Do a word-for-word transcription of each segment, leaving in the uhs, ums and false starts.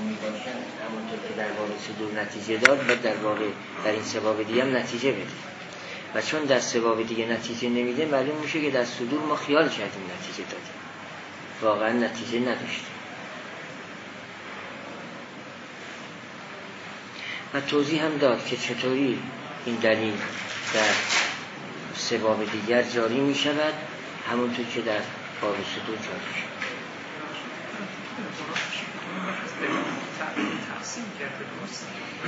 عمومی باشن همونطور که در باب صدور نتیجه داد و در واقع در این سباب دیگه هم نتیجه بده و چون در سباب دیگه نتیجه نمیده معلوم میشه که در صدور ما خیال کردیم نتیجه دادیم، واقعا نتیجه نداشتیم. و توضیح هم داد که چطوری این دلیل در سباب دیگر جاری می شود همونطور که در باب صدور جاری شد. تقسیم کرده درست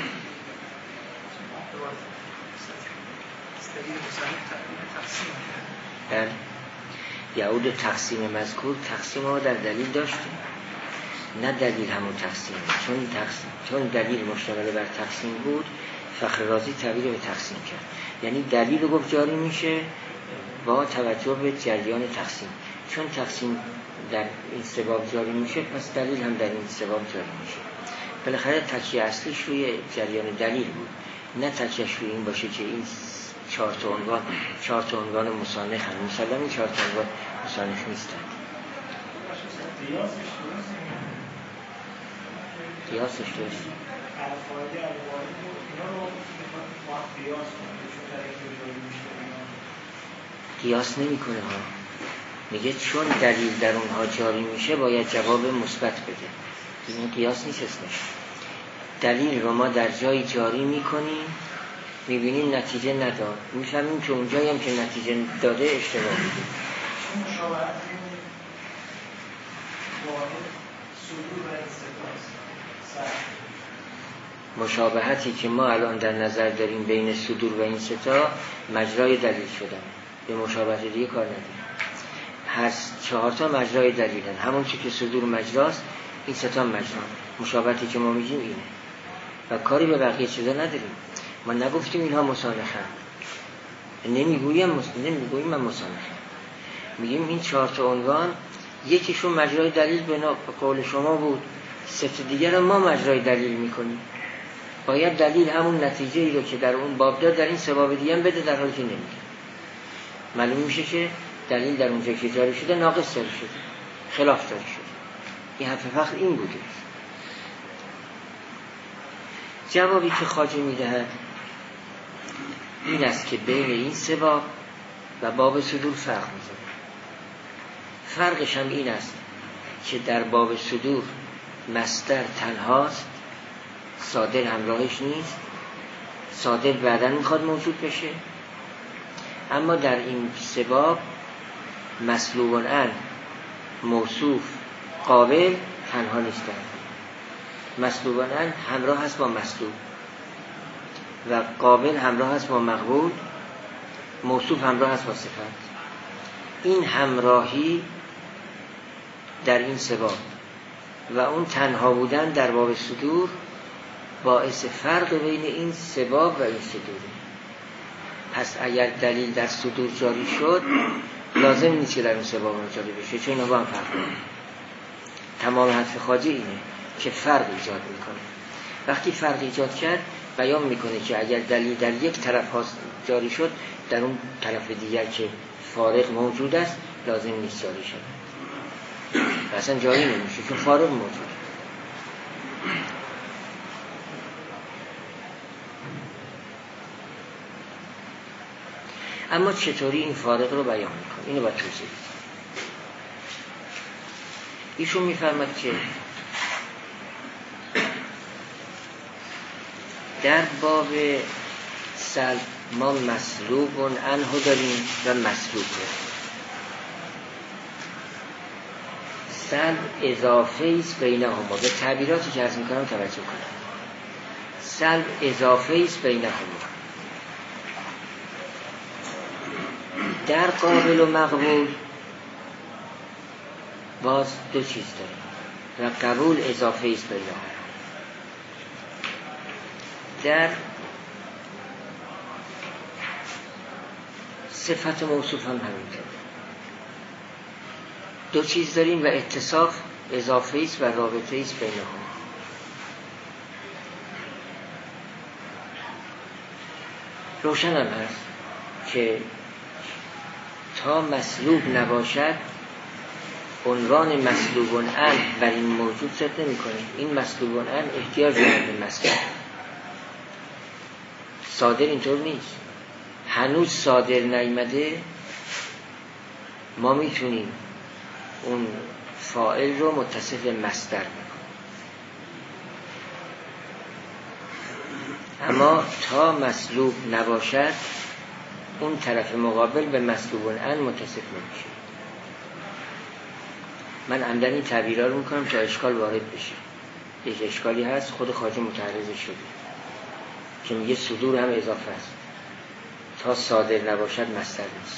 در یعود تقسیم مذکور تقسیم ها در دلیل داشتیم، نه دلیل همون تقسیم، چون تقسیم چون دلیل مشتمل بر تقسیم بود فخر رازی تعبیر به تقسیم کرد، یعنی دلیل رو گفت جاری میشه با توجه به جریان تقسیم، چون تقسیم در این سباب جاری میشه پس دلیل هم در این سباب جاری میشه. بالاخره تکیه اصلیش روی جریان دلیل بود، نه تکیهش روی این باشه که این چهار تا عنوان چهار تا عنوان مصانف هم مثلا این چهار تا عنوان مصانف نیستند. قیاسش درست قیاس نمی کنه ها، میگه چون دلیل در اونها جاری میشه باید جواب مثبت بده. این قیاس نیست اسمش. دلیل رو ما در جایی جاری میکنیم میبینیم نتیجه نداد، میفهمیم که اونجایی هم که نتیجه داده اشتباه بوده. مشابهتی که ما الان در نظر داریم بین صدور و این ستا مجرای دلیل شدن، به مشابهت دیگه کار نداریم. هر چهار تا مجرای دلیلن، همون چی که صدور مجراست این ستا مجرا. مشابهتی که ما میگیم اینه و کاری به بقیه چیزا نداریم. ما نگفتیم اینها مصانفن، نمیگویم نمیگویم من مصانفم، میگیم این چهار تا عنوان یکیشون مجرای دلیل به قول شما بود، سه تا دیگر ما مجرای دلیل میکنیم. باید دلیل همون نتیجه ای رو که در اون باب داد در این سباب دیگه هم بده، در حالی که نمیده. معلوم میشه که دلیل در اونجا که جاری شده ناقص جاری شده، خلاف جاری شده. این حرف فخر این بوده. جوابی که خواجه میدهد این است که بین این سباب و باب صدور فرق میذاره. فرقش هم این است که در باب صدور مصدر تنهاست، صادر همراهش نیست، صادر بعداً میخواد موجود بشه. اما در این سباب مسلوب ان، موصوف، قابل تنها نیستن. مسلوب ان همراه هست با مسلوب و قابل همراه هست با مقبول، موصوف همراه هست با صفت. این همراهی در این سباب و اون تنها بودن در باب صدور باعث فرق بین این سباب و این صدوره. پس اگر دلیل در صدور جاری شد لازم نیست که در این سباب جاری بشه، چون اینا با هم فرق دارن. تمام حرف خواجه اینه که فرق ایجاد میکنه. وقتی فرق ایجاد کرد بیان میکنه که اگر دلیل در یک طرف جاری شد در اون طرف دیگر که فارق موجود است لازم نیست جاری شد، اصلا جاری نمیشه چون فارق موجود. اما چطوری این فارق رو بیان میکنه اینو باید توضیح بدیم. ایشون میفرماد که در باب سلب ما مسلوب عنه داریم و مسلوب داریم. سلب اضافه است بینهما، به تعبیراتی که عرض میکنم توجه کنم. سلب اضافه است بینهما، در قابل و مقبول باز دو چیز داریم و قبول اضافه است بینهما. در صفت موصوف هم همینطور دو چیز داریم و اتصاف اضافه است و رابطه است بینهما. روشن هم هست که تا مسلوب نباشد عنوان مسلوب عن بر این موجود صدق نمی کنه. این مسلوب عن احتیاج دارد به مصدر. صادر اینطور نیست. هنوز صادر نیامده، ما میتونیم اون فاعل رو متصف به مصدر بکنیم، اما تا مسلوب نباشد اون طرف مقابل به مسلوب عن متصف نمیشه. من عمدن این تعبیرها رو میکنم تا اشکال وارد بشه. یک اشکالی هست خود خواجه متعرض شده که میگه صدور هم اضافه است، تا صادر نباشد مصدر نیست.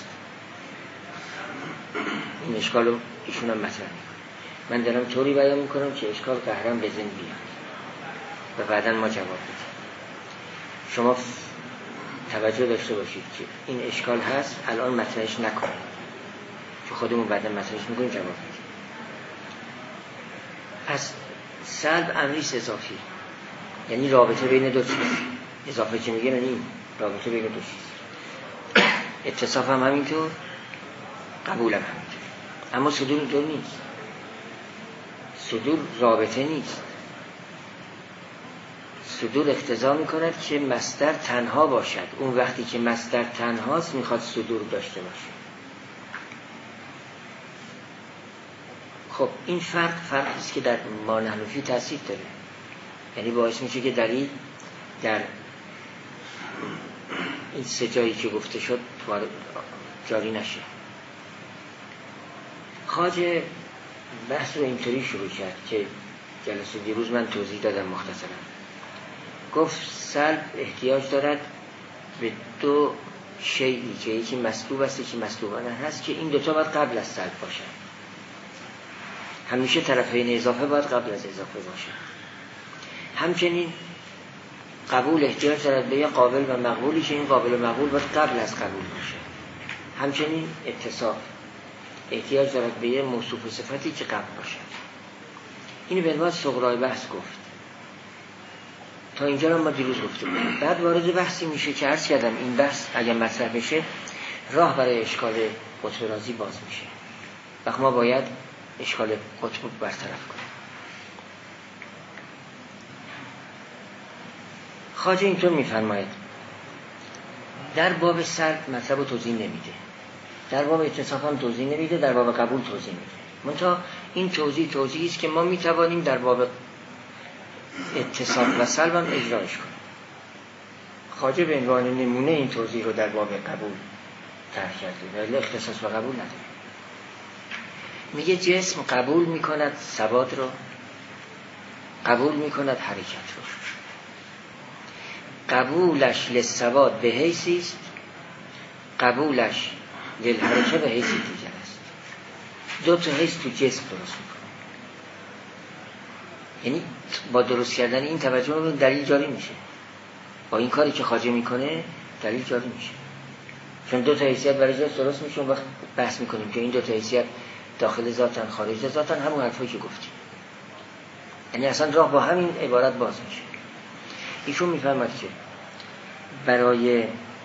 این اشکال رو ایشون هم مطرح میکنه. من دارم طوری بیان میکنم که اشکال قهرم به ذهن بیاد و بعدا ما جواب بدیم. شما توجه داشته باشید که این اشکال هست، الان مطرحش نکنید که خودمون بعدا مطرحش میکنیم جواب بدیم. پس سلب امریست اضافی، یعنی رابطه بین دو چیز. اضافه که میگه یعنی رابطه بین دو چیز. اتصاف هم همینطور، قبول هم همینطور. اما صدور اینطور نیست. صدور رابطه نیست. صدور اقتضا میکند که مصدر تنها باشد. اون وقتی که مصدر تنهاست میخواد صدور داشته باشه. خب این فرق فرقی است که در مانحنفی تاثیر داره. یعنی باعث میشه که دلیل در این سه جایی که گفته شد جاری نشه. خواجه بحث رو اینطوری شروع کرد که جلسه دیروز من توضیح دادم مختصرا. گفت سلب احتیاج دارد به دو شیئی که یکی مسلوب است یکی مسلوبانه هست، که این دوتا باید قبل از سلب باشن. همیشه طرفین اضافه باید قبل از اضافه باشن. همچنین قبول احتیاج دارد به یه قابل و مقبولی که این قابل و مقبول باید قبل از قبول باشه. همچنین اتصاف احتیاج دارد به یه موصوف و صفتی که قبل باشه. اینو به عنوان صغرای بحث گفت. تا اینجا رو ما دیروز گفتیم. بعد وارد بحثی میشه که عرض کردم این بحث اگر مطرح بشه راه برای اشکال قطب رازی باز میشه. وقت ما باید اشکال قطب برطرف کنیم. خواجه اینطور میفرماید در باب سلب مطلب رو توضیح نمیده، در باب اتصاف هم توضیح نمیده، در باب قبول توضیح میده. منتها این توضیح توضیحی است که ما میتوانیم در باب اتصاف و سلب هم اجراش کنیم. خواجه به عنوان نمونه این توضیح رو در باب قبول طرح کرده، ولی اختصاص و قبول نداره. میگه جسم قبول میکند ثبات رو، قبول میکند حرکت رو. قبولش للثبات به حیثی است، قبولش للحرکت به حیثی دیگر است. دو تا حیث تو جسم درست میکنه. یعنی با درست کردن این توجه رو دلیل جاری میشه. با این کاری که خواجه میکنه دلیل جاری میشه. چون دو تا حیثیت برای جسم درست میشه. اون وقت بحث میکنیم که این دو تا حیثیت داخل ذاتن خارج ذاتن، همون حرفایی که گفتیم. یعنی اصلا راه با همین عبارت باز میشه. ایشون میفهمد که برای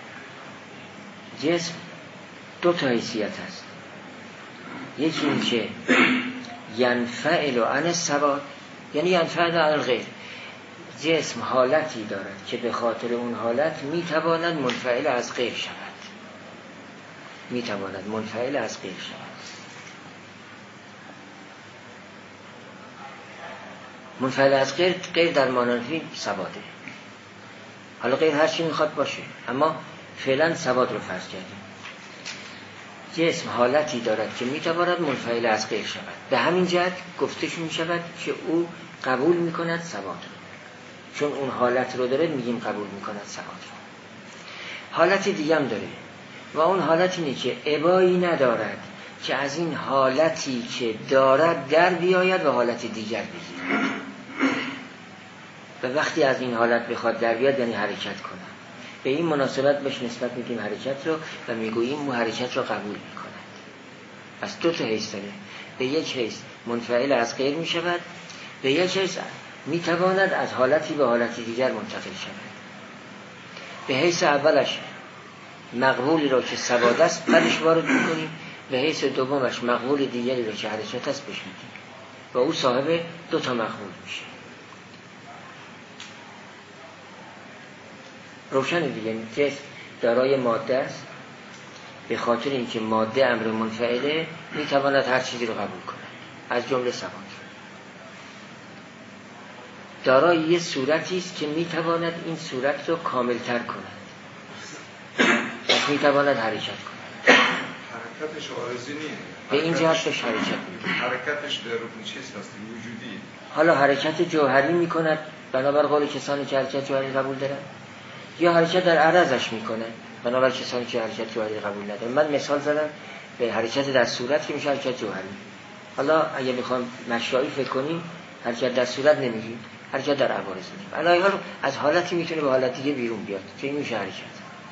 جسم دو تا حیثیت هست. یکی این که ینفعل عن الثبات، یعنی ینفعل عن الغیر. جسم حالتی دارد که به خاطر اون حالت میتواند منفعل از غیر شود. میتواند منفعل از غیر شود. منفعل از غیر، غیر در مانحنفی ثباته. حالا غیر هر چی میخواد باشه، اما فعلا ثبات رو فرض کردیم. جسم حالتی دارد که میتواند منفعل از غیر شود. به همین جهت گفتش میشود که او قبول میکند ثبات رو. چون اون حالت رو داره میگیم قبول میکند ثبات رو. حالت دیگه هم داره و اون حالت اینه که ابایی ندارد که از این حالتی که دارد در بیاید و حالت دیگر بگیرد. و وقتی از این حالت بخواد در بیاد یعنی حرکت کنه. به این مناسبت بهش نسبت میدیم حرکت رو و میگوییم اون حرکت رو قبول میکند. پس دو تا حیث داره. به یک حیث منفعل از غیر میشود، به یک حیث میتواند از حالتی به حالتی دیگر منتقل شود. به حیث اولش مقبولی را که ثبات است بعدش وارد میکنیم، به حیث دومش مقبول دیگری رو که حرکت است بهش میدیم و او صاحب دو تا مقبول میشه. روشن دیگه جسم دارای ماده است، به خاطر اینکه ماده امر منفعله میتواند هر چیزی رو قبول کنه از جمله سواد. دارای یه صورتی است که میتواند این صورت رو کاملتر کند، میتواند حرکت کند. حرکتش عارضی نیست، به این جهت بهش حرکت میکنه. حرکتش در رکن چیز هست وجودی. حالا حرکت جوهری میکند بنابر قول کسانی که حرکت جوهری قبول دارن، یا حرکت در عرضش میکنه بنابر کسانی که حرکت جوهری قبول ندارن. من مثال زدم به حرکت در صورت که میشه حرکت جوهری. حالا اگه بخوام مشایی فکر کنیم حرکت در صورت نمیگیم، حرکت در عوارض میگیم. الان حالا از حالتی میتونه به حالت دیگه بیرون بیاد که این میشه حرکت.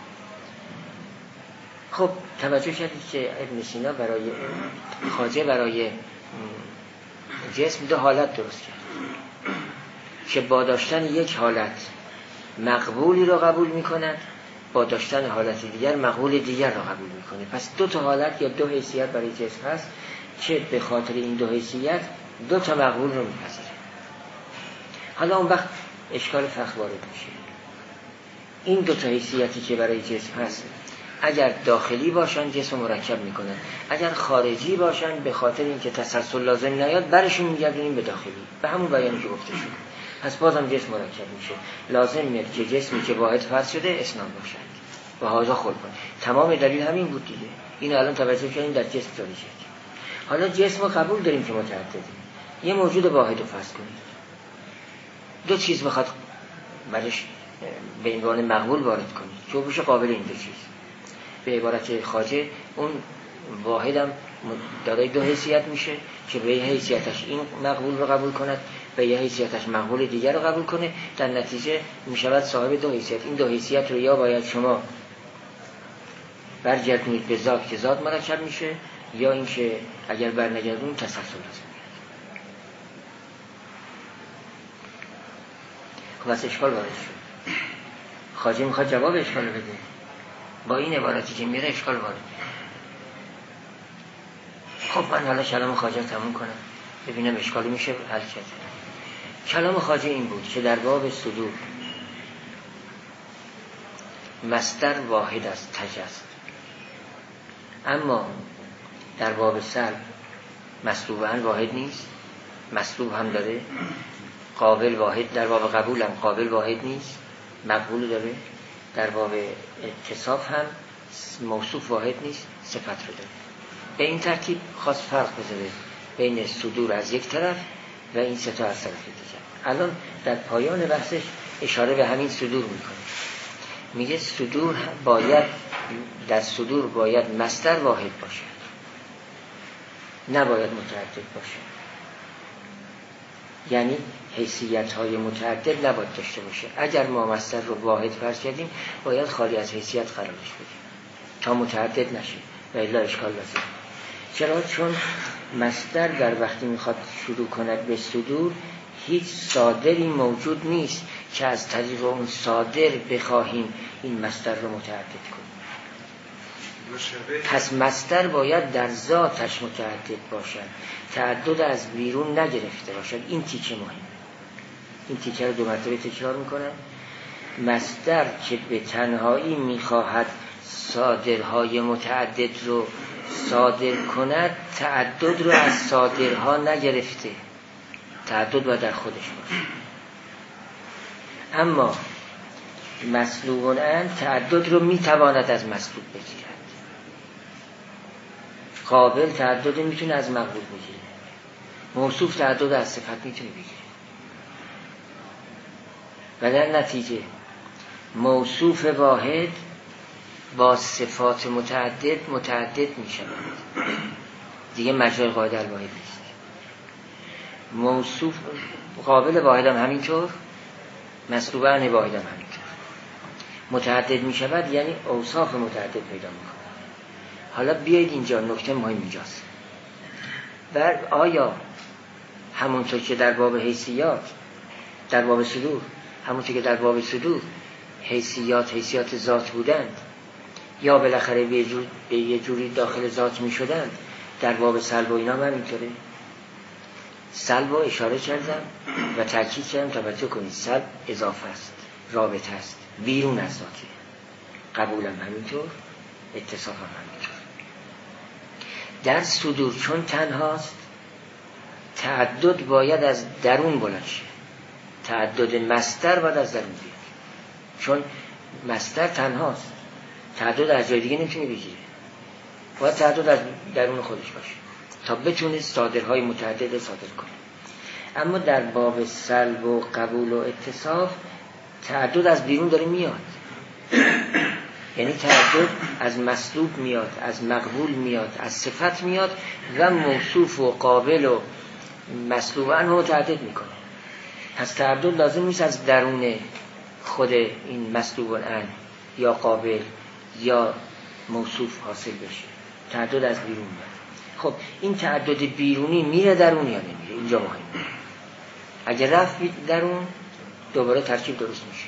خب توجه کردید که ابن سینا برای خواجه برای جسم دو حالت درست کرد که با داشتن یک حالت مقبولی رو قبول میکند، با داشتن حالت دیگر مقبول دیگر رو قبول میکنه. پس دو تا حالت یا دو حیثیت برای جسم هست که به خاطر این دو حیثیت دو تا مقبول رو میپذیره. حالا اون وقت اشکال فقه وارد میشه. این دو تا حیثیتی که برای جسم هست اگر داخلی باشن جسم مرکب میکنن، اگر خارجی باشن به خاطر اینکه تسلسل لازم نیاد برشون میگردونیم به داخلی، به همون بیانی که گفته شد. پس بازم جسم مرکب میشه. لازم میاد که جسمی که واحد فرض شده اسنان باشد و هاذا خلقان. تمام دلیل همین بود دیگه. این الان توجه کردیم در جسم جاری شد. حالا جسم رو قبول داریم که متعدده، یه موجود واحد رو فرض کنید، دو چیز بخواد برش به عنوان مقبول وارد کنید که بشه قابل این دو چیز. به عبارت خواجه اون واحدم دارای دو حیثیت میشه که به یه حیثیتش این مقبول رو قبول کند، به یه حیثیتش مقبول دیگر رو قبول کنه، در نتیجه میشود صاحب دو حیثیت. این دو حیثیت رو یا باید شما برگردونید به ذات که ذات مرکب میشه، یا اینکه اگر برنگردونید تسلسل لازم میاد. خب از اشکال وارد شد. خواجه میخواد جواب اشکال رو بده. با این عبارتی که میره اشکال وارد میشه. خب من حالا کلام خواجه تموم کنم ببینم اشکالی میشه حل کرد. کلام خواجه این بود که در باب صدور مصدر واحد است تج است، اما در باب سلب مصلوباً واحد نیست، مصلوب هم داره، قابل واحد، در باب قبول هم قابل واحد نیست، مقبول داره، در باب اتصاف هم موصوف واحد نیست، صفت رو داره. به این ترتیب خواست فرق بذاره بین صدور از یک طرف و این سه تا از طرف دیگر. الان در پایان بحثش اشاره به همین صدور میکنه. میگه صدور باید در صدور باید مصدر واحد باشه، نباید متعدد باشه. یعنی حیثیت های متعدد نباید داشته باشه. اگر ما مصدر رو واحد فرض کردیم باید خالی از حیثیت قرارش بدیم تا متعدد نشه و الا اشکال لازم. چرا؟ چون مصدر در وقتی میخواد شروع کند به صدور هیچ صادری موجود نیست که از طریق اون صادر بخواهیم این مصدر رو متعدد کنیم. پس مصدر باید در ذاتش متعدد باشد، تعدد از بیرون نگرفته باشد. این تیکه مهمه. این تیکه رو دو مرتبه تکرار میکنم. مصدر که به تنهایی میخواهد صادرهای متعدد رو صادر کند تعدد رو از صادرها نگرفته، تعدد باید در خودش باشه. اما مطلوب ان تعدد رو میتواند از مطلوب بگیرد، قابل تعدد میتونه از مقبول بگیره، موصوف تعدد از صفت میتونه بگیره و در نتیجه موصوف واحد با صفات متعدد متعدد میشود. دیگه مجرای قاعده الواحد نیست. موصوف قابل واحد هم همینطور، مصلوب عن واحد هم همینطور. متعدد میشود یعنی اوصاف متعدد پیدا میکنه. حالا بیایید اینجا نکته مهم اینجاست. و آیا همونطور که در باب حیثیات در باب صدور همونطور که در باب صدور حیثیات حیثیات ذات بودند، یا بالاخره به جور به یه جوری داخل ذات می شدن. در باب سلب و اینا هم اینطوره. سلب و اشاره کردم و تاکید کردم توجه کنید، سلب اضافه است، رابطه است، بیرون از ذاته. قبولم همینطور، اتصافم همینطور. در صدور چون تنهاست، تعدد باید از درون بلند شه. تعدد مصدر باید از درون بیاد، چون مصدر تنهاست. تعدد از جای دیگه نمیتونه بگیره، باید تعدد از درون خودش باشه تا بتونه صادرهای متعدد صادر کنه. اما در باب سلب و قبول و اتصاف تعدد از بیرون داره میاد. یعنی تعدد از مسلوب میاد، از مقبول میاد، از صفت میاد و موصوف و قابل و مسلوب عنه متعدد میکنه. پس تعدد لازم نیست از درون خود این مسلوب عنه یا قابل یا موصوف حاصل بشه. تعدد از بیرون میاد. خب این تعدد بیرونی میره درون یا نمیره؟ اینجا مهمه. اگه رفت درون دوباره ترکیب درست میشه،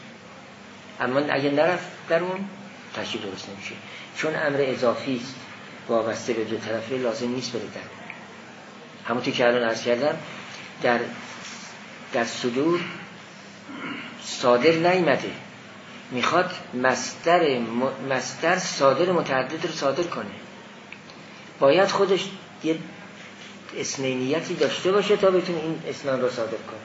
اما اگه نرفت درون ترکیب درست نمیشه، چون امر اضافی است وابسته به دو طرفه، لازم نیست بره درون. همونطور که الان عرض کردم در در صدور صادر نیامده، میخواد مصدر مصدر صادر متعدد رو صادر کنه. باید خودش یه اثنینیتی داشته باشه تا بتونه این اثنان رو صادر کنه.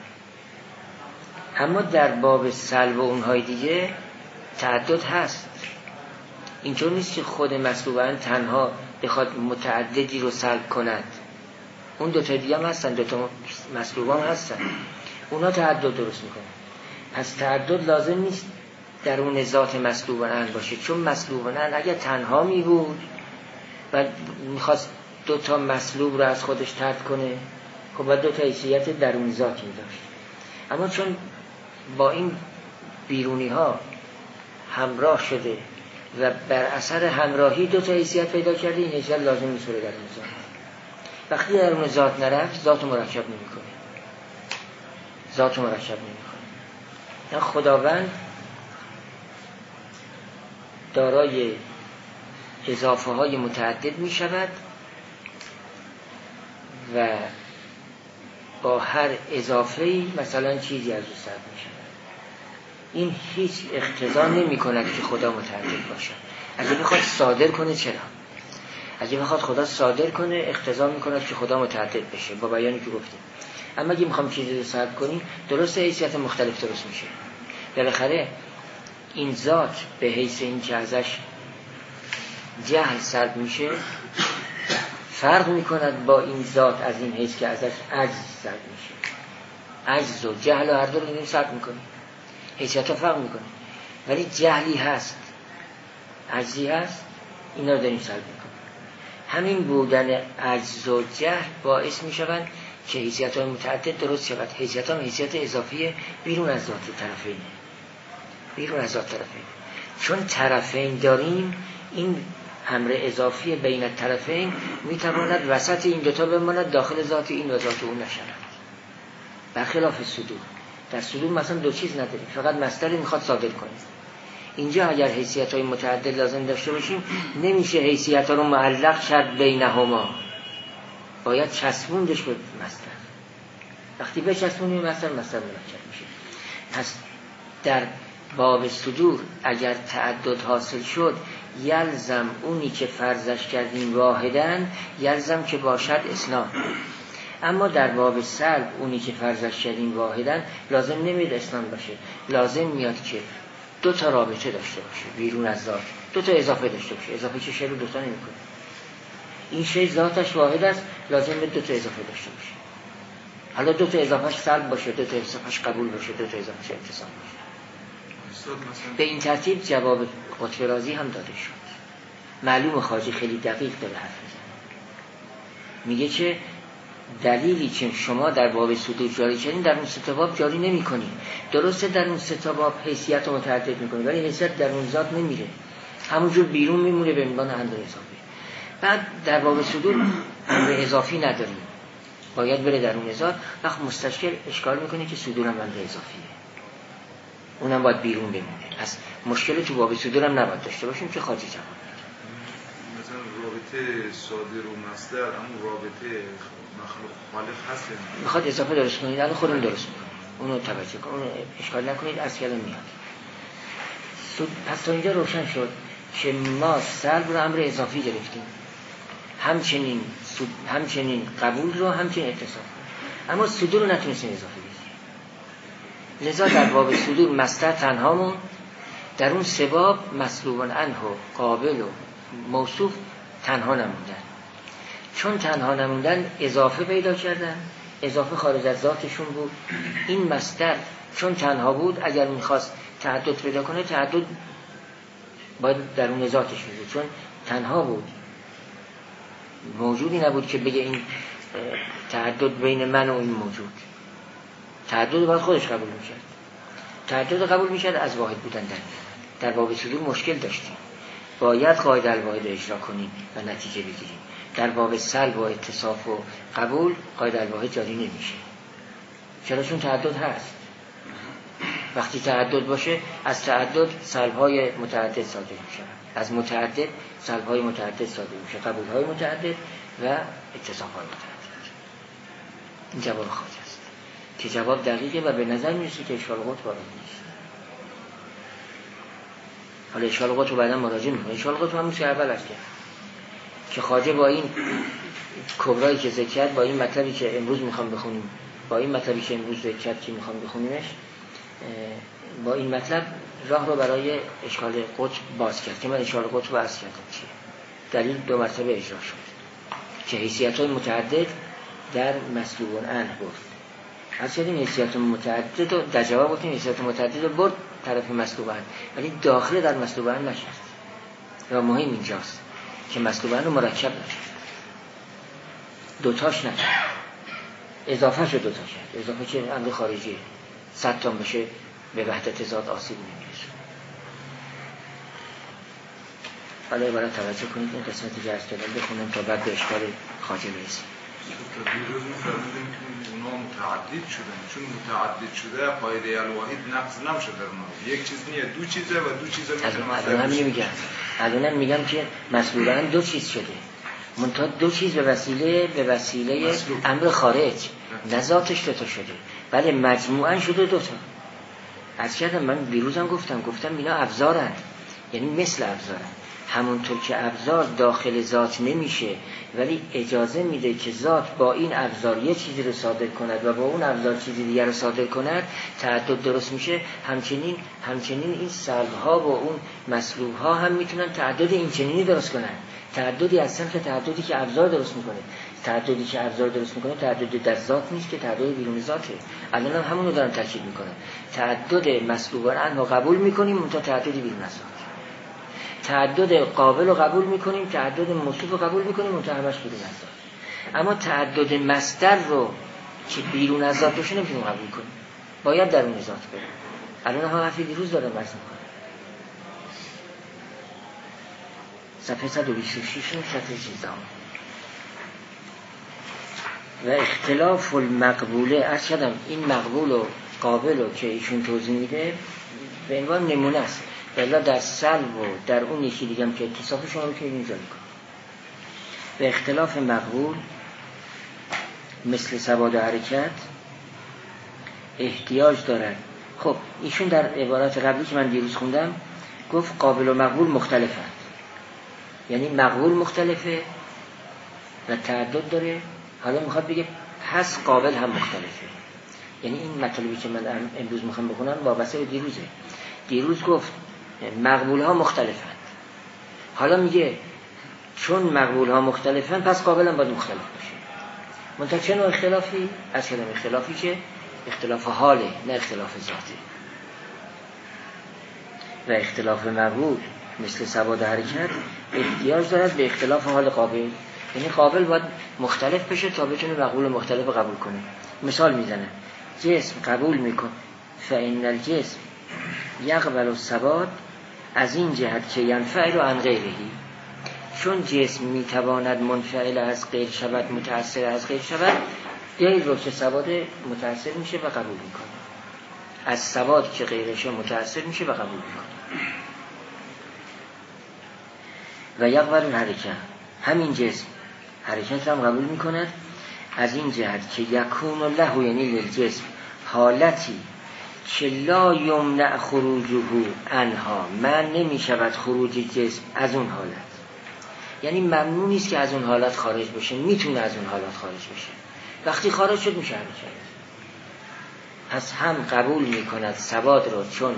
اما در باب سلب و اونهای دیگه تعدد هست. اینطور نیست که خود مسلوبان تنها بخواد متعددی رو سلب کند. اون دو تا دیگه هم هستن، دو تا مسلوبان هستن، اونا تعدد درست میکنن. پس تعدد لازم نیست درون ذات مسلوبان باشه، چون مسلوبان اگر تنها می بود و میخواست دو تا مسلوب رو از خودش طرد کنه، خب باید دو تا حیثیت درون ذاتی داشت. اما چون با این بیرونی ها همراه شده و بر اثر همراهی دو تا حیثیت پیدا کرده، این حیثیت لازم نیست بره درون ذات. وقتی درون ذات نرفت ذات مرکب نمی کنه، ذات مرکب نمی کنه. خداوند دارای اضافه های متعدد می شود و با هر اضافه‌ای مثلا چیزی از او سلب می شود. این هیچ اقتضا نمی کند که خدا متعدد باشد. اگه بخواد صادر کنه چرا؟ اگه بخواد خدا صادر کنه اقتضا می کند که خدا متعدد بشه، با بیانی که گفتیم. اما اگه میخوام چیزی رو سلب کنیم درسته حیثیت مختلف درست میشه. بالاخره این ذات به حیث این که ازش جهل سلب میشه فرق میکند با این ذات از این حیث که ازش عجز سلب میشه. عجز و جهل و هر دو رو اینو سلب میکنه، حیثیت ها فرق میکنه، ولی جهلی هست، عجزی هست، اینا رو داریم سلب میکنه. همین بودن عجز و جهل باعث میشوند که حیثیت های متعدد درست شود. حیثیت ها حیثیت اضافی بیرون از ذات طرفین، بیرون از ذات طرفین. چون طرفین داریم، این امر اضافی بین طرفین میتواند وسط این دوتا بماند، داخل ذات این و ذات اون نشود. برخلاف صدور، در صدور مثلا دو چیز نداریم، فقط مصدری میخواد صادر کنه. اینجا اگر حیثیت های متعدد لازم داشته باشیم نمیشه حیثیت ها رو معلق کرد بینهما، باید چسبوندش به مصدر. وقتی به چسبونیم مصدر مصدر مرکب میشه. پس در باب صدور اگر تعدد حاصل شد یلزم اونی که فرضش کردیم واحدن یلزم که باشد اثنان. اما در باب سلب اونی که فرضش کردیم واحدن لازم نمید اثنان باشه، لازم میاد که دو تا رابطه داشته باشه بیرون از ذات، دو تا اضافه داشته باشه. اضافه چه شی رو دو تا نمیکنه. این شی ذاتش واحد است، لازم به دو تا اضافه داشته باشه. حالا دو تا اضافهش سلب باشه، دو تا اضافهش قبول باشه، دو تا اضافهش اتصال باشه. به این ترتیب جواب قطب رازی هم داده شد. معلوم خواجه خیلی دقیق داره حرف میزنه. میگه که دلیلی که شما در باب صدور جاری کردین در اون سه تا باب جاری نمی‌کنید. درسته در اون سه تا باب حیثیت رو متعدد می‌کنید ولی حیثیت در اون ذات نمیره، همونجور بیرون میمونه به عنوان امر اضافی. بعد در باب صدور امر اضافی نداریم، باید بره در اون ذات. وقت مستشکل اشکال میکنه که صدور هم امر اضافیه، اونم باید بیرون بمونه. از مشکل تو باب صدور هم نباید داشته باشیم که خواجه جواب مثلا رابطه صادر و مصدر همون رابطه مخلوق خالق هست. میخواد اضافه درست کنید الان خودمون درست میکنیم اونو توجه کنید اونو اشکال نکنید از کلام میاد. پس تا اینجا روشن شد که ما سلب رو امر اضافی گرفتیم، همچنین همچنین قبول رو همچنین اتصاف، اما صدور رو نتونستیم اضافی بگیریم. لذا در باب صدور مصدر تنهامون، در اون سباب مسلوبان عنه و قابل و موصوف تنها نموندن. چون تنها نموندن اضافه پیدا کردن، اضافه خارج از ذاتشون بود. این مصدر چون تنها بود اگر میخواست تعدد پیدا کنه تعدد باید در اون ذاتش بود، چون تنها بود موجودی نبود که بگه این تعدد بین من و این موجود. تعدد باید خودش قبول میکرد، تعدد قبول میکرد از واحد بودن در در باب صدور مشکل داشتیم، باید قاعده الواحد اجرا کنیم و نتیجه بگیریم. در باب سلب و اتصاف و قبول قاعده الواحد جاری نمیشه. چرا؟ چون تعدد هست. وقتی تعدد باشه از تعدد سلب‌های متعدد صادر میشه، از متعدد سلب‌های متعدد صادر میشه، قبول‌های متعدد و اتصاف‌های متعدد. این جواب خواجه است که جواب دقیقه و به نظر میرسه که اشکال قطب وارد نیست. حالا اشکال قطب رو بعدا مراجعه میکنه. اشکال قطب هم میشه اول است که خواجه با این کبرایی که ذکر کرد، با این مطلبی که امروز میخوام بخونیم، با این مطلبی که امروز ذکر کرد که میخوام بخونیمش، با این مطلب راه رو برای اشکال قطب باز کرد که من اشکال قطب رو عرض کردم چیه. دلیل دو مرتبه اجرا شد که حیثیت‌های متعدد در مسلوبون عنه برد. از کردیم حیثیت متعدد رو در جواب گفتیم حیثیت متعدد رو برد طرف مسلوب عنه، ولی داخل در مسلوب عنه نشد. و مهم اینجاست که مسلوب عنه رو مرکب نشد، دوتاش نشد، اضافه شد دوتا شد. اضافه که امر خارجیه، صد تا بشه به وحدت ذات آسیب نمیرسه. حالا باید توجه کنید این قسمتی که عرض کردم بخونم تا بعد به اشکال خواجه برسیم. دیروز می‌فرمودیم که اونا متعدد شدن، چون متعدد شده قاعده الواحد نقض نمیشه در اونها. یک چیز نیه، دو چیزه و دو چیزه میشه. الان هم نمیگم الان میگم که مسئولا دو چیز شده، منتها دو چیز به وسیله به وسیله مسلوب. امر خارج نه ذاتش دوتا شده، بله مجموعاً شده دوتا. از کردم من دیروزم گفتم گفتم اینا ابزارن، یعنی مثل ابزارن. همونطور که ابزار داخل ذات نمیشه ولی اجازه میده که ذات با این ابزار یه چیزی رو صادر کند و با اون ابزار چیزی دیگر رو صادر کند، تعدد درست میشه. همچنین همچنین این سلب‌ها و اون مسلوب‌ها هم میتونن تعدد این چنینی درست کنن. تعددی از صنف تعددی که ابزار درست میکنه. تعددی که ابزار درست میکنه تعدد در ذات نیست که تعدد بیرون ذاته. الان هم همون رو دارم تاکید میکنم. تعدد مسلوب عنه رو قبول میکنیم اون تا تعددی بیرون از ذات. تعدد قابل رو قبول میکنیم، تعدد موصوف رو قبول میکنیم اون تا همش بیرون از ذات. اما تعدد مصدر رو که بیرون از ذات باشه نمیتونیم قبول کنیم، باید درون ذات بره. الان هم حرفی دیروز دارم عرض میکنم. صفحه صد و بیست و شش صفحه چیزام و اختلاف المقبوله. عرض کردم این مقبول و قابل رو که ایشون توضیح میده به عنوان نمونه است، بلا در سلب و در اون یکی دیگه هم که اتصاف شما رو که اینجا میکنه. و اختلاف مقبول مثل سواد حرکت احتیاج دارد. خب ایشون در عبارات قبلی که من دیروز خوندم گفت قابل و مقبول مختلفند، یعنی مقبول مختلفه و تعدد داره. حالا میخواد بگه پس قابل هم مختلفه. یعنی این مطلبی که من امروز میخوام بخونم وابسته به دیروزه. دیروز گفت مقبول ها مختلفند، حالا میگه چون مقبول ها مختلفند پس قابل هم باید مختلف باشه. منتها چه نوع اختلافی؟ از کلمه اختلافی که اختلاف حاله نه اختلاف ذاته. و اختلاف مقبول مثل سواد حرکت احتیاج دارد به اختلاف حال قابل، یعنی قابل باید مختلف بشه تا بتونه مقبول مختلف قبول کنه. مثال میزنه جسم قبول میکن فإن الجسم یقبل الثبات از این جهت که ینفعل عن غیرهی، چون جسم میتواند منفعل از غیر شود متأثر از غیر شود، غیر رو که ثبات متأثر میشه و قبول میکنه. از ثبات که غیرش متأثر میشه و قبول میکنه. و یقبل الحرکت، همین جسم حرکت هم قبول میکند از این جهت که یکون له، یعنی للجسم، حالتی که لا یمنع خروجه عنها، من نمیشود خروج جسم از اون حالت، یعنی ممنوع نیست که از اون حالت خارج بشه، میتونه از اون حالت خارج بشه، وقتی خارج شد میشه حرکت. پس هم قبول میکند ثبات رو چون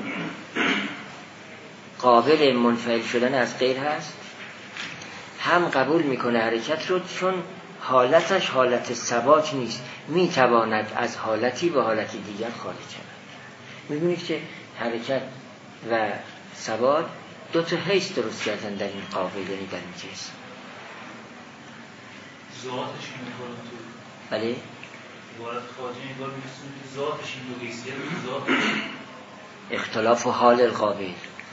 قابل منفعل شدن از غیر هست، هم قبول میکنه حرکت رو چون حالتش حالت ثبات نیست، میتواند از حالتی به حالتی دیگر خارج شود. میبینید که حرکت و ثبات دو تا حیث درست کردن در این قابل، یعنی در این جسم. ذاتش میکنه تو بله؟ عبارت خواجه انگار میرسون که ذاتش این دو حیثیت ذاتش اختلاف و حال القابل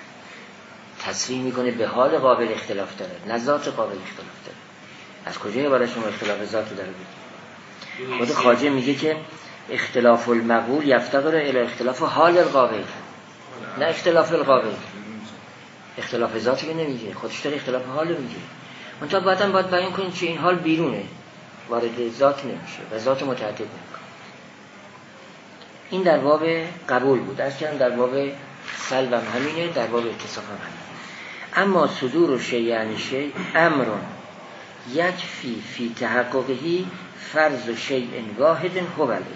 تصریح میکنه به حال قابل اختلاف داره، نه ذات قابل اختلاف داره. از کجای برای شما اختلاف ذات داره بود؟ خود خواجه میگه که اختلاف المقبول یفتقر الی اختلاف حال القابل، نه اختلاف القابل. اختلاف ذاتی که نمیگه، خودش داره اختلاف حال میگه. منتها بعدم باید بیان کنیم که این حال بیرونه، وارد ذات نمیشه و ذات متعدد نمیکنه. این در باب قبول بود. از که در باب سلب هم همینه، در باب اتصاف هم همینه. اما صدور و شیء یعنی شیء امرون یکفی فی تحققهی فرض و شیء واحد هو العله.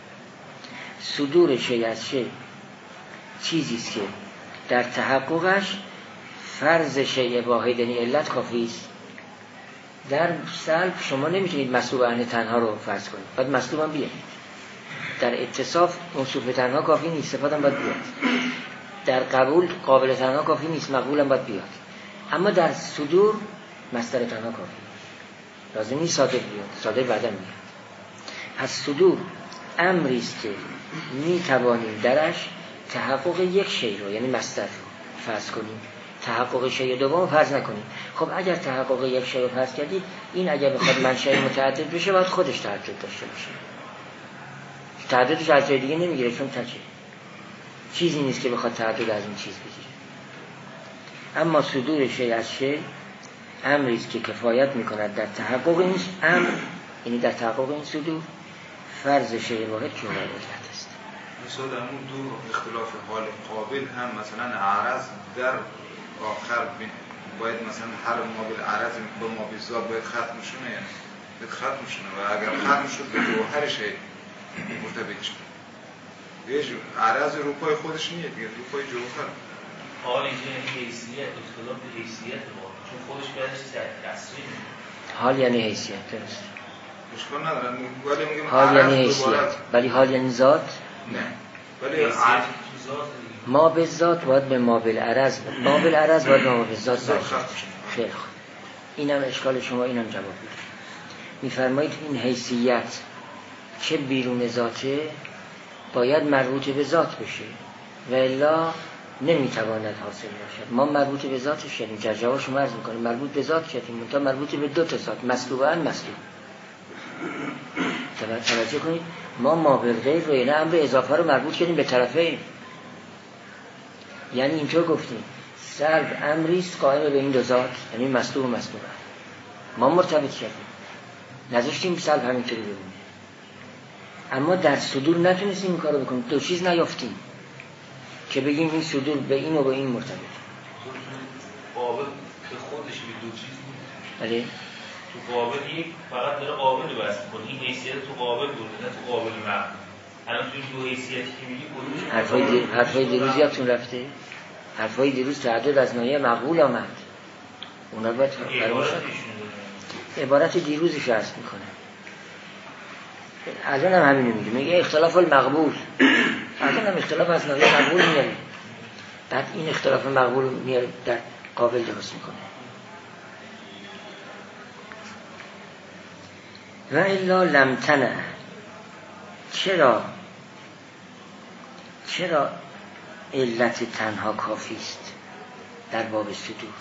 صدور شیء از شیء چیزی است که در تحققش فرض شیء واحد یعنی علت کافی است. در سلب شما نمیتونید مصلوب اهل تنها رو فرض کنید، باید مصلوب هم بیاد. در اتصاف موصوف تنها کافی نیست، صفات هم باید بیاد. در قبول قابل تنها کافی نیست، مقبول هم باید بیاد. اما در صدور مصدر تنها کافی لازم نیست صادر بیاد، صادر بعدم میاد. پس صدور امری است که می توانیم درش تحقق یک شی رو، یعنی مصدر رو فرض کنیم، تحقق شی دوم فرض نکنیم. خب اگر تحقق یک شی رو فرض کردید، این اگر بخواد منشأ متعدد بشه باید خودش تعدد داشته باشه. تعددش از جای دیگه نمیگیره، چون تچه چیزی نیست که بخواد تعدد از این چیز بگیره. اما صدور شی از شی امری است که کفایت میکند در تحقق این امر، یعنی در تحقق این صدور فرض شی واحد که علت است. مثلا اون دو اختلاف حال قابل هم مثلا عرض در آخر باید مثلا هر ما بالعرض با ما بالذات باید ختم شونه، یعنی باید ختم شونه و اگر ختم شد به جوهر شی مرتبط شد. یه عرض رو پای خودش نیه دیگه، رو پای جوهر. حال اینجا یعنی حیثیت، اختلاف حیثیت واحد، چون خودش بعدش تصریح حال یعنی حیثیت درست. مشکل ندارن ولی میگم حال یعنی حیثیت، ولی حال یعنی ذات نه. ولی حیثیت ما به ذات باید به ما بالعرض، ما بالعرض باید ما به ذات باشه. خیلی خوب، اینم اشکال شما، اینم جواب میده. میفرمایید این حیثیت که بیرون ذاته باید مربوط به ذات بشه و الا نمیتواند حاصل باشد. ما مربوط به ذاتش شدیم، در جواب شما عرض میکنیم مربوط به ذات شدیم، منتها مربوط به دو تا ذات، مصلوب و ان مصلوب. توجه کنید، ما ما بالغیر رو، یعنی امر اضافه رو مربوط کردیم به طرفین. یعنی اینطور گفتیم سلب امریست قائم به این دو ذات، یعنی مصلوب و مصلوب ما مرتبط کردیم، نذاشتیم سلب همینطوری بمونه. اما در صدور نتونستیم این کارو بکنیم، دو چیز نیافتیم که بگیم این صدور به این و به این مرتبط. قابل به خودش به دو چیز بود. بله. تو قابل یک فقط داره قابل رو بس کنه، این حیثیت تو قابل بوده نه تو قابل مقبول. الان تو دو حیثیتی که میگی کدومش؟ حرفای دی... حرفای دیروز یادتون رفته؟ حرفای دیروز تعدد از ناحیه مقبول آمد. اونا باید فراموش نکنید. عبارت دیروزش عرض میکنه. الان هم همینو میگه، میگه اختلاف المقبول. الان هم اختلاف از ناحیه مقبول میاره. بعد این اختلاف مقبول میاره در قابل درست میکنه. و الا لم تنع، چرا چرا علت تنها کافی است در باب صدور؟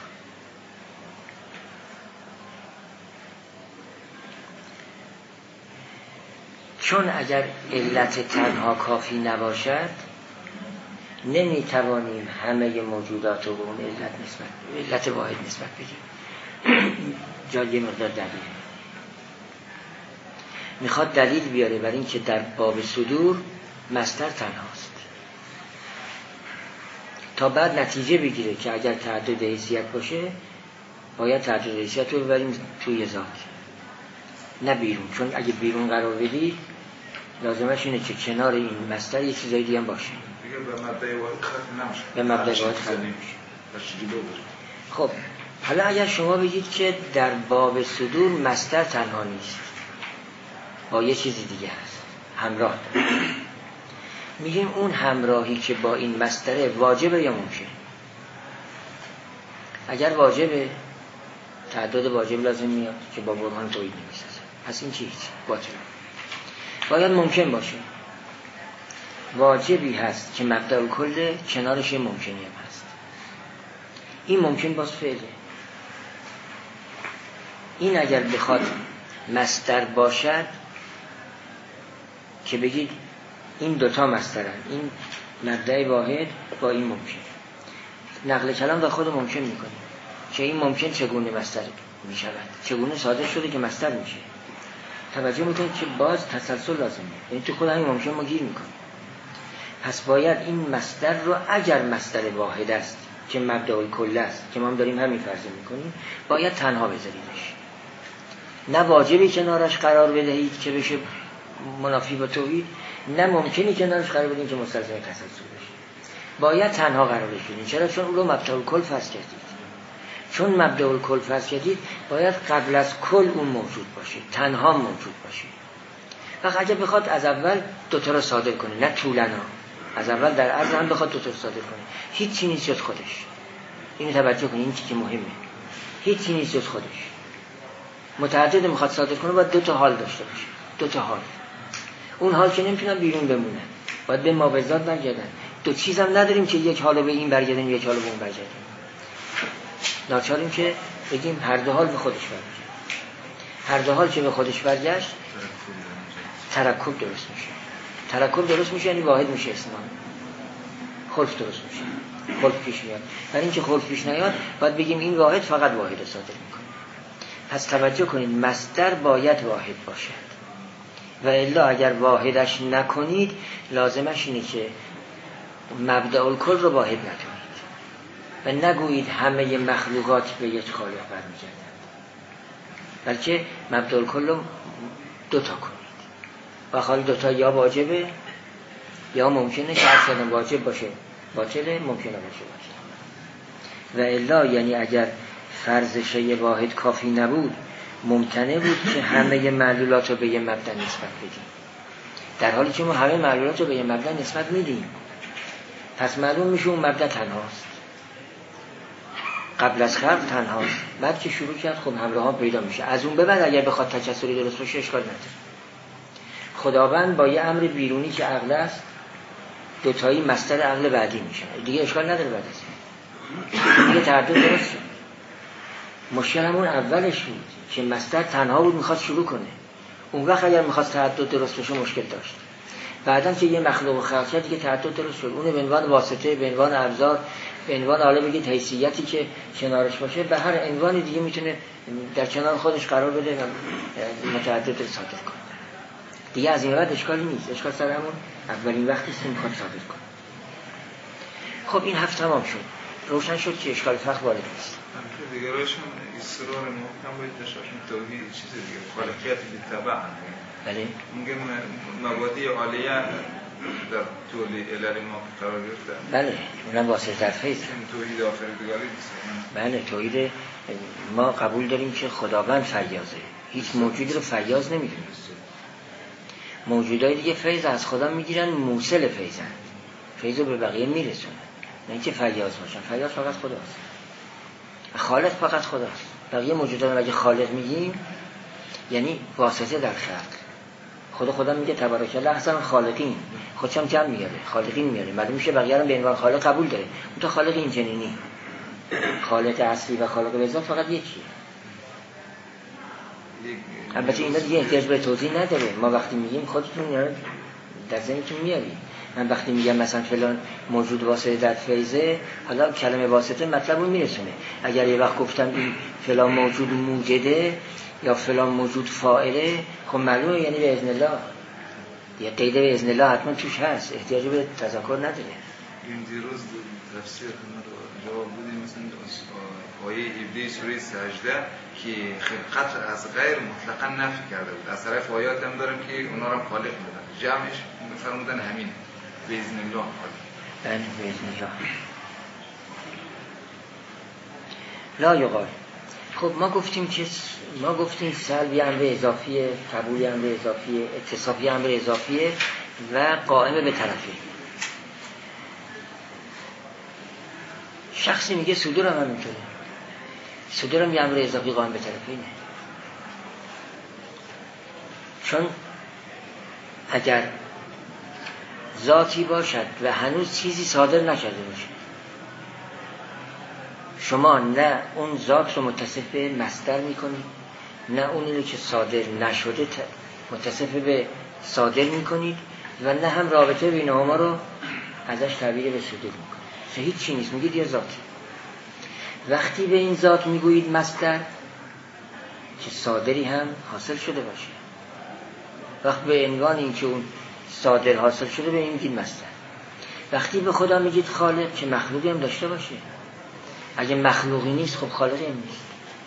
چون اگر علت تنها کافی نباشد نمیتوانیم همه موجودات رو به اون علت نسبت علت واحد نسبت بدیم. جا یه مقدار دلیل میخواد دلیل بیاره برای اینکه در باب صدور مصدر تنهاست تا بعد نتیجه بگیره که اگر تعدد حیثیت باشه باید تعدد حیثیت رو ببریم توی ذات نه بیرون، چون اگه بیرون قرار بدید لازمش اینه که کنار این مصدر یه چیزایی دیگه هم باشه دیگه به مبدأ واحد ختم نمیشه. به مبدأ واحد ختم نمیشه. خب حالا اگر شما بگید که در باب صدور مصدر تنها نیست با یه چیزی دیگه هست همراه داره، میگیم اون همراهی که با این مصدر واجبه یا ممکن؟ اگر واجبه تعدد واجب لازم میاد که با برهان توحید نمیسازه، پس این چیز باطل. باید ممکن باشه، واجبی هست که مبدأ کل کنارش ممکنی هم هست. این ممکن باز فعله. این اگر بخواد مصدر باشد که بگید این دوتا مصدرن، این مبدأ واحد با این ممکن، نقل کلام و خود ممکن میکنیم که این ممکن چگونه مصدر میشود، چگونه صادر شده که مصدر میشه. توجه میکنید که باز تسلسل لازمه، یعنی تو خود همین ممکن ما گیر میکنیم. پس باید این مصدر رو اگر مصدر واحد است که مبدأ الکل است که ما هم داریم همین فرض میکنیم باید تنها بذاریدش، نه واجبی کنارش قرار بدهید که بشه منافی با توحید، نه ممکنی کنارش قرار بدید که مستلزم تسلسل بشه. باید تنها قرار بدید. چرا؟ چون اون رو مبدأ الکل فرض کردید. چون مبدأ الکل فرض کردید باید قبل از کل اون موجود باشه، تنها موجود باشه. و اگه بخواد از اول دوتا رو صادر کنه، نه طولنا، از اول در عرض هم بخواد دوتا رو صادر کنه، هیچ چی نیست جز خودش. اینو توجه کنید، این چیزی که مهمه، هیچ چی نیست جز خودش. متعدد میخواد صادر کنه باید دو تا حال داشته باشه، دو تا حال. اون حال که نمیتونن بیرون بمونن، باید به ما به ذات برگردن. دو چیز هم نداریم که یک حالو به این برگردن یک حالو به اون برگردن. ناچاریم که بگیم هر دو حال به خودش برگرد. هر دو حال که به خودش برگشت ترکب درست میشه. ترکب درست میشه یعنی واحد میشه اسمان. خلف درست میشه. خلف پیش میاد. برای اینکه خلف پیش نیاد باید بگیم این واحد فقط واحد صادر میکنه. پس توجه کنید مصدر باید واحد باشد. و الا اگر واحدش نکنید لازمش اینه که مبدأ الکل رو واحد نکنید و نگویید همه مخلوقات به یک خالق برمیگردند، بلکه مبدأ الکل رو دوتا کنید و حال دوتا یا واجبه یا ممکنه، شرط کردن واجب باشه باطله، ممکنه باشه باشه. و الا یعنی اگر فرض شیء واحد کافی نبود ممکنه بود که همه معلولات رو به یه مبدأ نسبت بدیم، در حالی که ما همه معلولات رو به یه مبدأ نسبت میدیم. پس معلوم میشه اون مبدأ تنهاست، قبل از خلق تنهاست، بعد که شروع کرد خب همراهان پیدا میشه. از اون به بعد اگر بخواد تکسری درست باشه اشکال نداره. خداوند با یه امر بیرونی که عقل است دوتایی مصدر عقل بعدی میشن، دیگه اشکال نداره. بعد از دیگه تعدد درست شد. مشکل همون اولش بود که مصدر تنها بود میخواد شروع کنه، اون وقت اگر میخواست تعدد درست بشه مشکل داشت. بعدم که یه مخلوق خلق کرد دیگه تعدد درست شد، اون به عنوان واسطه، به عنوان ابزار، به عنوان حالا بگید حیثیتی که کنارش باشه، به هر عنوان دیگه میتونه در کنار خودش قرار بده و متعدد صادر کنه. دیگه از این بعد اشکالی نیست، اشکال سر همون اولین وقتی است که میخواد صادر کنه. خب این هفت تمام شد، روشن شد که اشکال فرق وارد نیست. دیگه روشن اصرار محکم باید داشتشون توحید چیز دیگه خالقیت بی‌تبع. بله. میگه مبادی عالیه در طول علل ما قرار گرفتن. بله، اونم واسه در فیض. این توحید آفریدگاری نیست. بله، توحید ما قبول داریم که خداوند فیاضه، هیچ موجودی رو فیاض نمیدونیم. موجودای دیگه فیض از خدا میگیرن، موصل فیضن، فیض رو به بقیه میرسونن، نه اینکه فیاض باشن. فیاض فقط خداست، خالق فقط خداست. بقیه موجودات اگه خالق میگیم یعنی واسطه در خلق. خدا خدا میگه تبارک الله احسن خالقین، خودشم جمع میاره، خالقین میاره، معلوم میشه بقیه رو به عنوان خالق قبول داره. اون تا خالق این جنینی، خالق اصلی و خالق به ذات فقط یکیه. البته اینا دیگه احتیاج به توضیح نداره، ما وقتی میگیم خودتون اینا در ذهن که میاری. من وقتی میگم مثلا فلان موجود واسطه در فیضه، حالا کلمه واسطه مطلب رو میرسونه. اگر یه وقت گفتم این فلان موجود موجده یا فلان موجود فاعله، خب معلومه یعنی به اذن الله، یه قید به اذن الله حتما توش هست، احتیاج به تذکر نداره. این دیروز تفسیر جواب بودیم مثلا آیه هفده سوره سجده که خلقت از غیر مطلقا نفی کرده بود. از طرف آیات هم داریم که اونا رو خالق میدن، جمعش فرمودن همینه به اذن الله. بله به اذن الله لا یقال. خب ما گفتیم که ما گفتیم سلبی امر اضافیه، قبولی امر اضافیه، اتصافی امر اضافیه و قائم به طرفه. شخصی میگه صدورم هم اینطوره، صدورم یه امر اضافی قائم به طرفینه. چون اگر ذاتی باشد و هنوز چیزی صادر نشده باشه، شما نه اون ذات رو متصف به مصدر میکنید، نه اونی رو که صادر نشده متصف به صادر میکنید و نه هم رابطه بینهما رو ازش تعبیر به صدور میکنید. هیچ چی نیست، میگید یه ذاتی. وقتی به این ذات میگویید مصدر که صادری هم حاصل شده باشه، وقت به عنوان این که اون صادر حاصل شده به این میگید مصدر. وقتی به خدا میگید خالق که مخلوقی هم داشته باشه، اگه مخلوقی نیست خب خالقی هم نیست.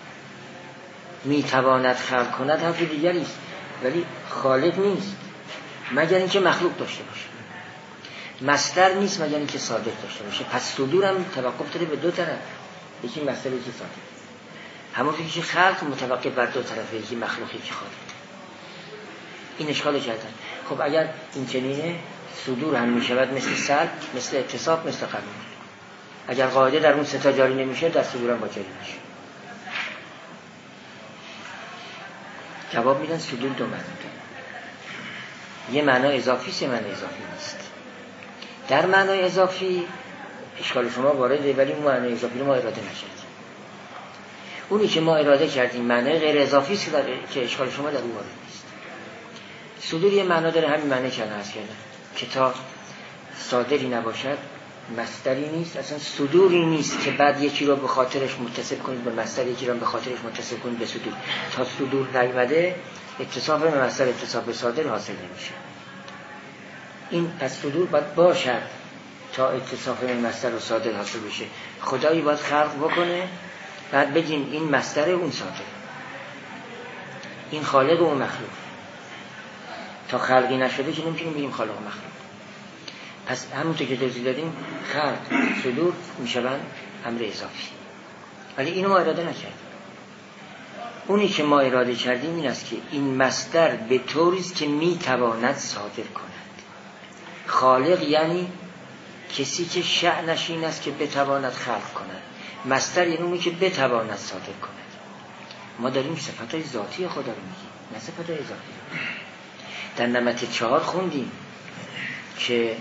میتواند خلق کند حرف دیگری است، ولی خالق نیست مگر اینکه مخلوق داشته باشه. مصدر نیست مگر اینکه صادر داشته باشه. پس صدور هم توقف داره به دو طرف، یکی مصدر یکی صادر. همونطور که خلق متوقف بر دو طرفه، یکی مخلوقی یکی خالق. این اشکال کردن. خب اگر این چنینه صدور هم میشود مثل سلب، مثل اتصاف، مثل قبول. اگر قاعده در اون سه تا جاری نمیشه در صدور هم با جاری میشه. جواب میدن صدور دو معنی داره. یه معنا اضافی است، یه معنا اضافی نیست. در معنای اضافی اشکال شما وارده، ولی اون معنای اضافی رو ما اراده نکردیم. اونی که ما اراده کردیم معنای غیر اضافی است که اشکال شما در اون وارد نیست. صدور یه معنا داره، همین معنی که عرض کردم که تا صادری نباشد مصدری نیست، اصلا صدوری نیست که بعد یکی رو به خاطرش متصل کنید به مصدر، یکی رو به خاطرش متصل کنید به صدور. تا صدور نیامده اتصاف به مصدر، اتصاف به صادر حاصل نمیشه. این پس صدور باید باشد تا اتصاف به مصدر و صادر حاصل بشه. خدایی باید خلق بکنه بعد بگیم این مصدر اون صادر، این خالق و اون مخلوق. تا خلقی نشده که نمیتونیم بگیم خالق و مخلوق. پس همونطور که توضیح دادیم خلق صدور میشوند امر اضافی، ولی اینو ما اراده نکردیم. اونی که ما اراده کردیم این است که این مصدر به طوری است که میتواند صادر کند. خالق یعنی کسی که شأنش این است که بتواند خلق کند. مصدر یعنی اونی که بتواند صادر کند. ما داریم صفات ذاتی خدا رو میگیم، نه صفات اضافی. در نمت چهار خوندیم که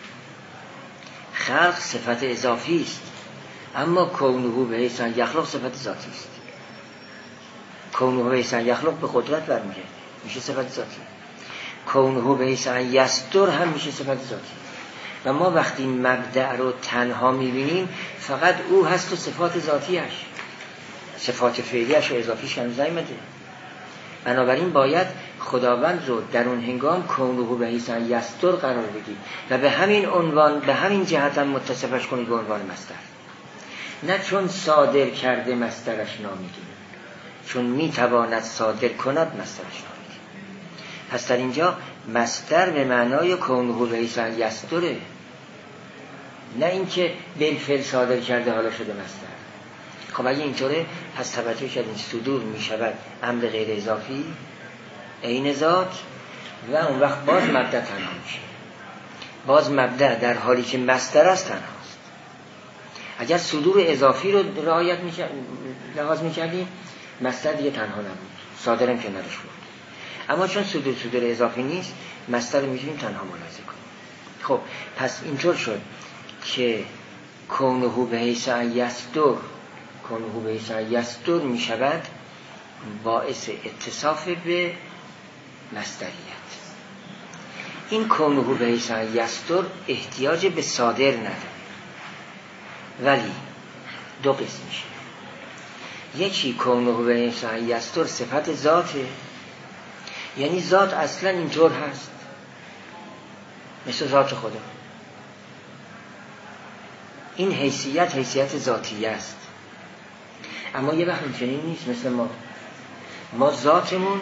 خلق صفت اضافی است، اما کونه به حیث ان یخلق صفت ذاتی است. کونه به حیث ان یخلق به قدرت برمیگرده، میشه صفت ذاتی. کونه به حیث ان یستر هم میشه صفت ذاتی. و ما وقتی مبدأ رو تنها میبینیم فقط او هست و صفات ذاتیش، صفات فعلیش و اضافیش هنوز نیامده. بنابراین باید خداوند رو در اون هنگام کونه به حیث ان یستر قرار بدید و به همین عنوان، به همین جهت هم متصفش کنید به عنوان مصدر. نه چون صادر کرده مصدرش نامیدیم، چون میتواند صادر کند مصدرش نامیدیم. پس در اینجا مصدر به معنای کونه به حیث ان یستره، نه اینکه بالفعل صادر کرده حالا شده مصدر. خب اگه اینطوره پس توجه کردین صدور میشود امر غیر اضافی عین ذات و اون وقت باز مبدأ تنها میشه. باز مبدأ در حالی که مصدر است تنهاست. اگر صدور اضافی رو رعایت میکرد لحاظ میکردیم مصدر دیگه تنها نبود، صادرم که نداشت بود. اما چون صدور صدور اضافی نیست مصدر رو میتونیم تنها ملاحظه کنیم. خب پس اینطور شد که کونه به حیث ان یستر، کونه به حیث ان یستر میشود باعث اتصاف به مصدریت. این کونه به حیث یستر احتیاج به صادر نداره، ولی دو قسم میشه. یکی کونه به حیث یستر صفت ذاته، یعنی ذات اصلا اینطور هست مثل ذات خدا. این حیثیت حیثیت ذاتی است. اما یه وقت چنین نیست مثل ما. ما ذاتمون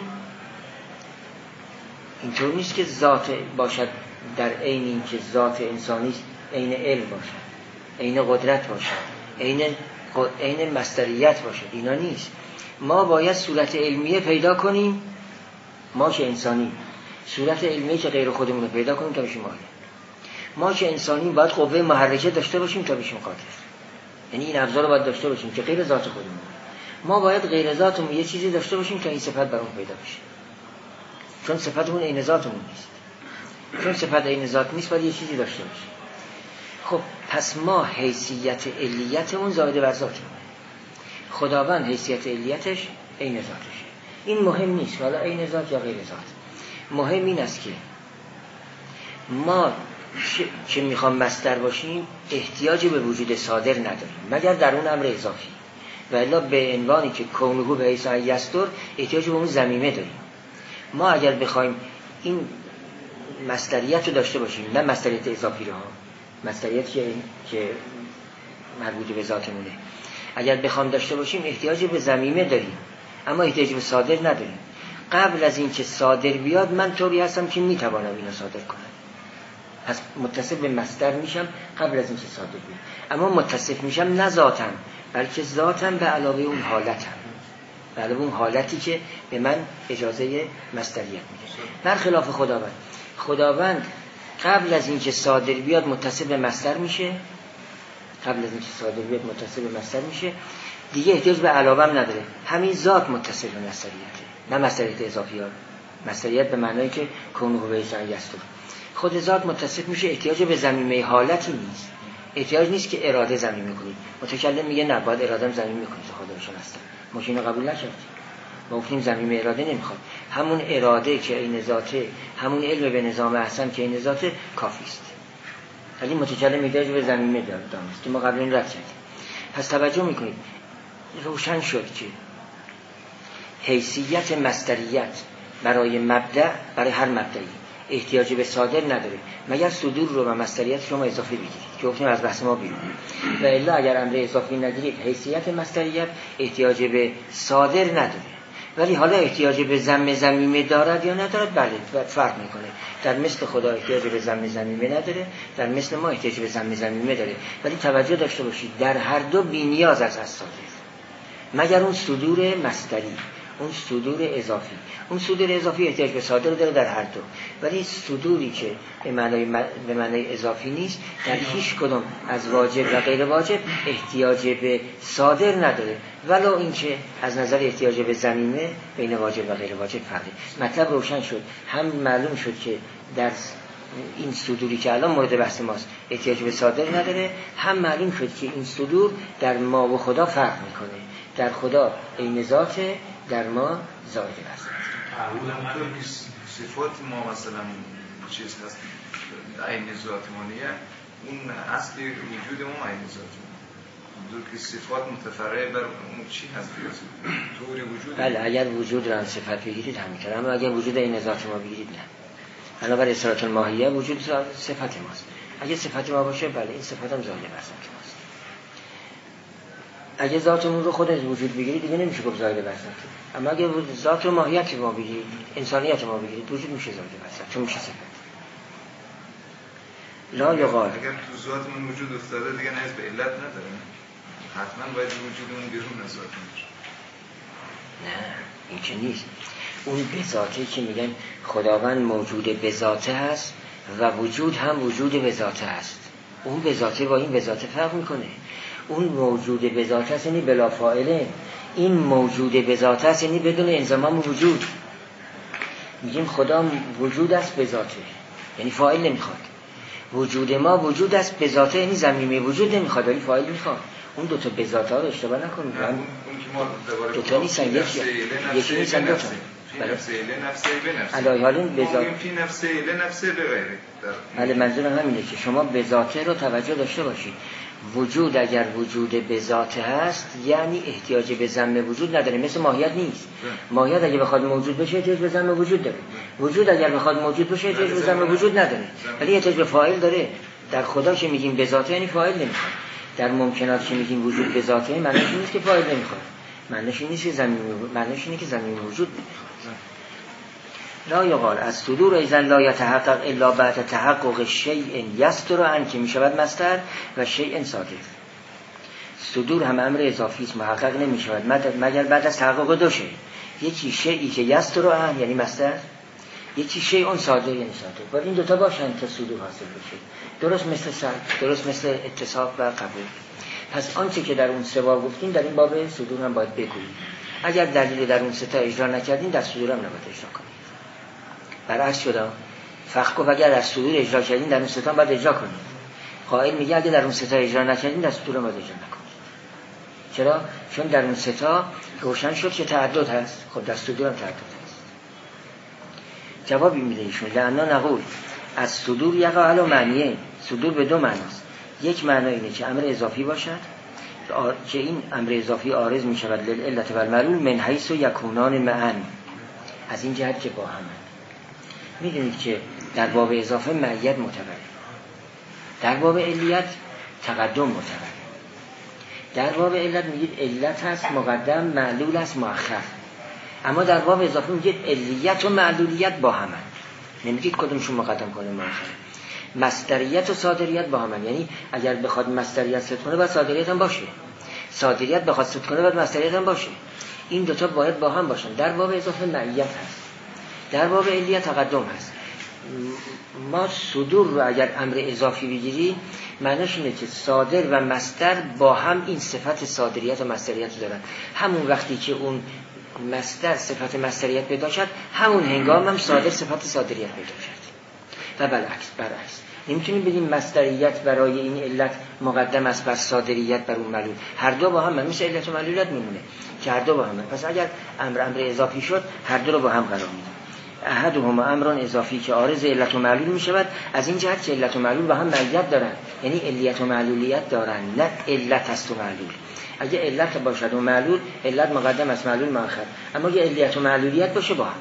اینطور نیست که ذات باشد در عین این که ذات انسانی است، عین علم باشد، عین قدرت باشد، عین عین مصدریت باشد. اینا نیست. ما باید صورت علمیه پیدا کنیم، ما که انسانی صورت علمیه که غیر خودمون رو پیدا کنیم تا بشیم عالم. ما که انسانی باید قوه محرکه داشته باشیم تا بشیم قادر. یعنی این ابزار رو باید داشته باشیم که غیر ذات خودمون. ما باید غیر ذاتمون یه چیزی داشته باشیم تا این صفت برامون پیدا بشه. چون صفتمون عین ذاتمون نیست. چون صفت عین ذات نیست باید یه چیزی داشته باشیم. خب پس ما حیثیت علیتمون زائد بر ذاتمون. خداوند حیثیت علیتش عین ذاتشه. این مهم نیست حالا عین ذات یا غیر ذات. مهم این است که ما که میخوام مصدر باشیم احتیاجی به وجود صادر نداریم مگر در اون امر اضافی، و الا به عنوانی که کونه به حیث یستر احتیاج به اون ضمیمه داریم. ما اگر بخوایم این مصدریت رو داشته باشیم، نه مصدریت اضافی رو، مصدریت که که مربوط به ذاتمونه، اگر بخوام داشته باشیم احتیاج به ضمیمه داریم اما احتیاج به صادر نداریم. قبل از این که صادر بیاد من طوری هستم که میتوانم اینو صادر کنم، پس متصف به مصدر میشم قبل از این که صادر بیاد. اما متصف میشم نه ذاتم بلکه ذاتم به علاوه اون حالتم، به علاوه اون حالتی که به من اجازه مصدریت میده. برخلاف خداوند، خداوند قبل از این که صادر بیاد متصف به مصدر میشه، قبل از این که صادر بیاد متصف به مصدر میشه، دیگه احتیاج به علاوه هم نداره. همین ذات متصف به مصدریته، نه مصدریت اضافی ها. مصدریت به معنایی که کونه به حیث یستر. خود ذات متصف میشه، احتیاج به ضمیمه حالتی نیست. احتیاج نیست که اراده ضمیمه کنید. متکلم میگه نه باید اراده هم ضمیمه کنید تا خدا بشون هستن. ما اینو قبول نکردیم. ما گفتیم ضمیمه اراده نمیخواد. همون اراده که عین ذاته، همون علم به نظام احسن که عین ذاته کافی است. ولی متکلم احتیاج به ضمیمه داره که ما قبل این رد کردیم. پس توجه میکنید روشن شد که حیثیت مصدریت برای مبدأ، برای هر مبدئی احتیاج به صادر نداره مگر صدور رو و مصدریت شما اضافی بگیرید که گفتیم از بحث ما بیرون. و الا اگر امر اضافی نگیرید حیثیت مصدریت احتیاج به صادر نداره. ولی حالا احتیاج به ضم ضمیمه دارد یا ندارد؟ بله فرق میکنه. در مثل خدا احتیاج به ضم ضمیمه نداره، در مثل ما احتیاج به ضم ضمیمه داره. ولی توجه داشته باشید در هر دو بی‌نیاز است از صادر، مگر اون صدور مصدری، اون صدور اضافی. اون صدور اضافی احتیاج به صادر داره در هر دو، ولی صدوری که به معنای به معنای اضافی نیست در هیچ کدوم از واجب و غیر واجب احتیاج به صادر نداره، ولو اینکه از نظر احتیاج به ضمیمه بین واجب و غیر واجب فرقه. مطلب روشن شد. هم معلوم شد که در این صدوری که الان مورد بحث ماست احتیاج به صادر نداره، هم معلوم شد که این صدور در ما و خدا فرق میکنه. در خدا عین ذاته، در ما زائد است. همونطور که صفات ما مثلا چیز هست عین ذاتمانیه، اون اصل وجود ما عین ذاتمانیه. همونطور که صفات متفرع بر اون چی هست طوری وجود. بله اگر وجود را صفت بگیرید همینطور، اما اگر وجود عین ذات ما بگیرید نه. بنابر اصالت الماهیه وجود صفت ماست. اگه صفت ما باشه بله این صفت هم زائد بر ذات ماست. اگه ذاتمون رو خودت وجود بگیرید دیگه نمیشه گفت زائد بر ذات. اما اگه ذات و ماهیت ما بگیرید، انسانیت ما بگیرید، وجود میشه زائد بر ذات، چون میشه صفت. لا یقال اگر تو ذاتمون وجود افتاده دیگه نیاز به علت نداره، حتما باید وجودمون بیرون از ذاتمون باشه. نه این که نیست. اون به ذاته که میگن خداوند موجود به ذاته هست و وجود هم وجود به ذاته هست. اون به ذاته با این به ذاته فرق میکنه. اون موجود به ذاته است یعنی بلا فاعله، این موجود به ذاته است یعنی بدون انضمام وجود. میگیم خدا وجود است به ذاته یعنی فاعل نمیخواد. وجود ما وجود است به ذاته یعنی ضمیمه وجود نمیخواد ولی فاعل میخواد. اون دو تا به ذات ها رو اشتباه نکنید. اون که ما دو تا نیستن، یکی یکی نیستن، دو تا. فی نفسه لنفسه بنفسه علی حال بذات فی نفسه لنفسه بغیره. بله منظورم همینه که شما بذاته رو توجه داشته باشید. وجود اگر وجود بذاته هست یعنی احتیاج به ضم وجود نداره، مثل ماهیت نیست. ماهیت اگه بخواد موجود بشه احتیاج به ضم وجود داره. وجود اگر بخواد موجود بشه احتیاج به ضم وجود نداره، ولی احتیاج به فاعل داره. در خدا که میگیم بذاته یعنی فاعل نمیخواد. در ممکنات که میگیم وجود بذاته معنیش نیست که فاعل نمیخواد، معنیش نیست که زمین معنیش اینه که زمین وجود نمیخواد. لا یقال از صدور ایزن لا یتحقق الا بعد تحقق شیء یستر عن که میشود مصدر و شیء صادر. صدور هم امر اضافی است، محقق نمیشود مگر بعد از تحقق دو شیء. یکی شیئی که یستر عن یعنی مصدر، یکی شیء صادر یعنی صادر. باید این دوتا باشن تا صدور حاصل بشه. درست مثل سلب، درست مثل اتصاف و قبول. پس آنچه که در اون سه باب گفتیم در این باب صدور هم باید بگوییم. اگر دلیل در اون سه تا اجرا نکردین در صدور هم نباید اجرا کنید. برعکس شده فقط گفت اگر در صدور اجرا کردین در اون سه تا باید اجرا کنید. قائل میگه اگر در اون سه تا اجرا نکردین در صدور هم باید اجرا نکنید. چرا؟ چون در اون سه تا روشن شد که تعدد هست. خب در صدور هم تعدد هست. جوابی میده ایشون لعنا نقول از صدور یقع علی معنیه. صدور به دو معناست. یک معنی اینه که امر اضافی باشد که این امر اضافی عارض می شود للعلت و المعلول من حیث یکونان معا، از این جهت که با هم. میدونید که در باب اضافه معیت معتبره، در باب علیت تقدم معتبره. در باب علت میگید علت هست مقدم، معلول هست مؤخر. اما در باب اضافه میگید علیت و معلولیت با هم، نمیگید کدومشون مقدم کنه مؤخر. مصدریت و صادریت با هم، یعنی اگر بخواد مصدریت صدق کنه باید صادریت هم باشه، صادریت بخواد صدق کنه باید مصدریت هم باشه. این دوتا باید با هم باشن. در باب اضافه معیت هست، در باب علیت تقدم هست. ما صدور رو اگر امر اضافی بگیری معنیش اینه که صادر و مصدر با هم این صفت صادریت و مصدریت دارن. همون وقتی که اون مصدر صفت مصدریت پیدا شد همون هنگام هم صادر صفت صادریت پیدا شد و بالعکس. برعکس نمیتونیم بگیم مصدریت برای این علت مقدم است بر صادریت بر اون معلول. هر دو با هم مثل علت و معلولیت میمونه که هر دو با هم. پس اگر امر امر اضافی شد هر دو رو با هم قرار میده. احدهما امران اضافی که عارض علت و معلول می شود از این جهت که علت و معلول با هم معیت دارن، یعنی علیت و معلولیت دارن، نه علت است و معلول. اگه علت باشد و معلول، علت مقدم است معلول مؤخر، اما اگه علیت و معلولیت باشه با هم.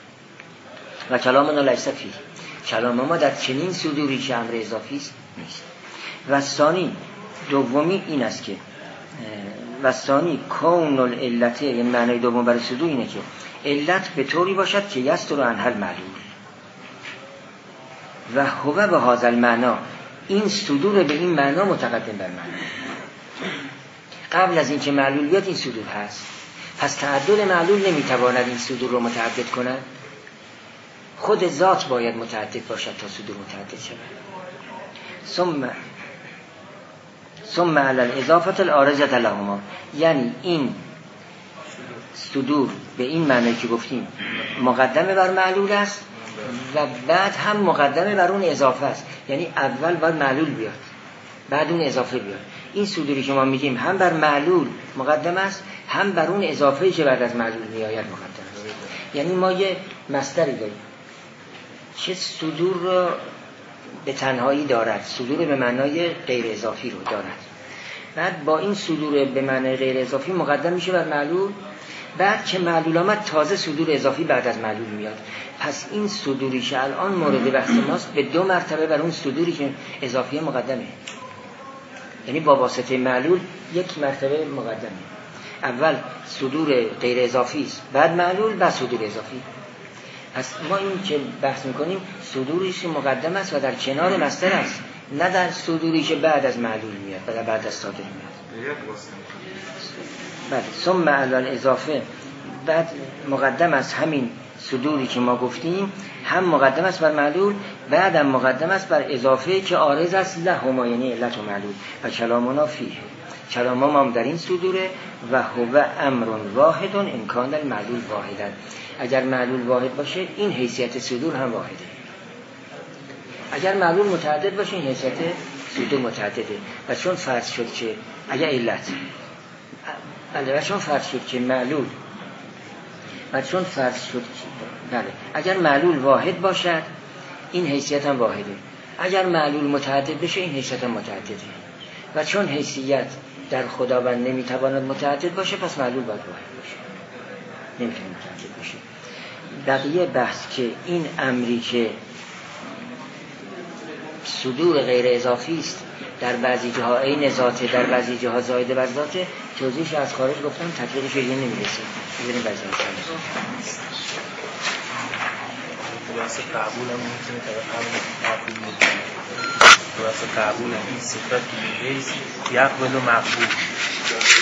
و کلامنا لیس فیه، کلام ما در چنین صدوری که امر اضافی است نیست. و ثانی دومی این است که و ثانی کون العلت، یعنی معنی دوم برای صدور اینه که علت به طوری باشد که یستر عنها المعلول و هو به هذا المعنا، این صدور به این معنا متقدم بر معنا. قبل از اینکه معلول بیاد این صدور هست. پس تعدد معلول نمیتواند این صدور رو متعدد کند، خود ذات باید متعدد باشد تا صدور متعدد شود. ثم ثم علی الاضافه العارضه لهما، یعنی این صدور به این معنی که گفتیم مقدمه بر معلول است و بعد هم مقدمه بر اون اضافه است، یعنی اول باید معلول بیاد بعد اون اضافه بیاد. این صدوری که ما میگیم هم بر معلول مقدم است هم بر اون اضافه‌ای که بعد از معلول میآید مقدم است. یعنی ما یه مصدری داریم که صدور رو به تنهایی دارد، صدور به معنای غیر اضافی رو دارد. بعد با این صدور به معنای غیر اضافی مقدم میشه بر معلول، بعد که معلول آمد تازه صدور اضافی بعد از معلول میاد. پس این صدوری که الان مورد بحث ماست به دو مرتبه بر اون صدوری که اضافی مقدمه، یعنی با واسطه معلول یک مرتبه مقدمه. اول صدور غیر اضافی است، بعد معلول، بعد صدور اضافی. پس ما این که بحث میکنیم صدوری که مقدم است و در کنار مصدر است، نه در صدوری که بعد از معلول میاد و بعد از صادر میاد. بعد ثم علی الاضافه، بعد مقدم است همین صدوری که ما گفتیم، هم مقدم است بر معلول، بعد هم مقدم است بر اضافه که عارض است لهما، یعنی علت و معلول. و کلامنا فیه، کلام ما در این صدوره و هو امر واحد ان کان المعلول واحدا، اگر معلول واحد باشه این حیثیت صدور هم واحده، اگر معلول متعدد باشه این حیثیت صدور متعدده. و چون فرض شد که اگر علت، البته چون فرض شد که معلول و چون فرض شد بله اگر معلول واحد باشد این حیثیت هم واحده، اگر معلول متعدد بشه این حیثیت هم متعدده و چون حیثیت در خداوند نمیتواند متعدد باشه پس معلول باید واحد باشه، نمیتونه متعدد باشه. بقیه بحث که این امری که صدور غیر اضافی است در بعضی جاها عین ذاته در بعضی جاها زائده بر ذاته، توضیحش از خارج گفتم تطبیقش دیگه نمیرسه. ببینیم بعضی مثلا واسه قبول هم میتونه طرف همون مقبول واسه قبول هم این صفت که میرسی یقبل و مقبول